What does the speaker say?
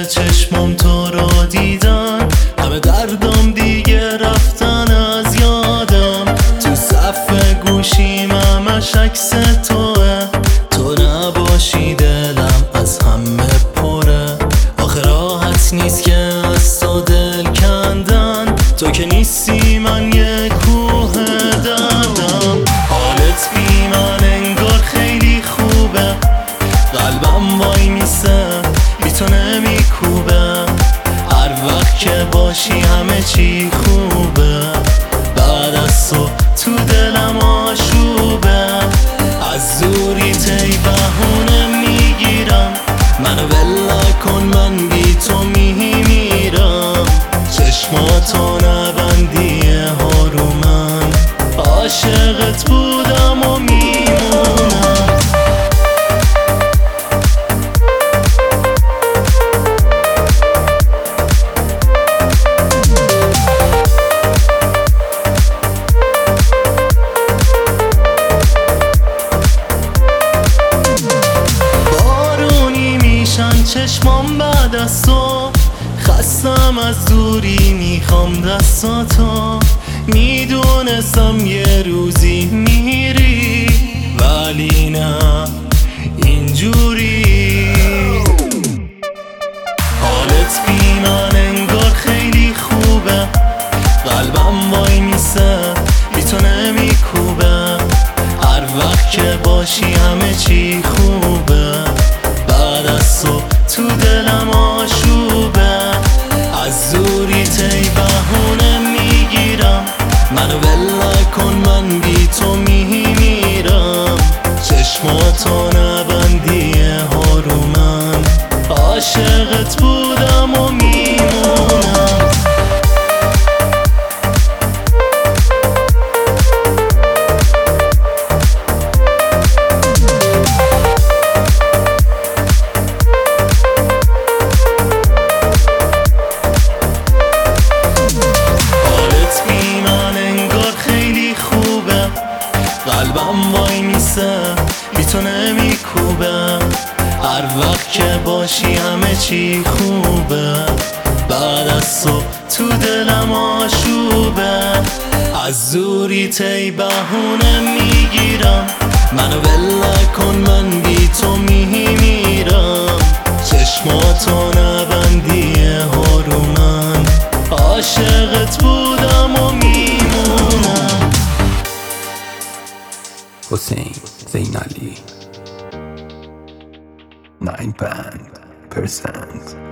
چشمام تو رو دیدن، همه دردم دیگه رفتن از یادم. تو صف گوشیم همش عکس توه، تو نباشی دلم از همه پره. آخه راحت نیست که از تو دل کندن، تو که نیستی من یه کوه دردم. حالت بی من انگار خیلی خوبه، قلبم وای میسه بی تو نمیکوبه. هر وقت که باشی همه چی خوبه، بعد از تو دلم آشوبه. از دوری تی بهونه میگیرم، منو ول کن من بی تو میمیرم. چشماتو نبندی هارومن، عاشقت بودم و میمونم. چشمام بعد از تو خستم، از دوری میخوام دستاتو. میدونستم یه روزی میری، ولی نه اینجوری. حالت بی من انگار خیلی خوبه، قلبم وای میسه بی تو نمیکوبه. هر وقت که باشی همه چی خوبه، بعد از تو دلم آشوبه. از دوری تی بهونه میگیرم، منو ول کن من بی تو میمیرم. چشماتو نبندی هارومن، عاشقت بودم و میمونم. قلبم وای میسه بی تو نمیکوبه. هر وقت که باشی همه چی خوبه، بعد از تو دلم آشوبه. از دوری تی بهونه میگیرم، منو ول کن من بی تو میمیرم. چشماتو نبندی هارومن، عاشقت بودم و میمونم. حسین زین علی 9%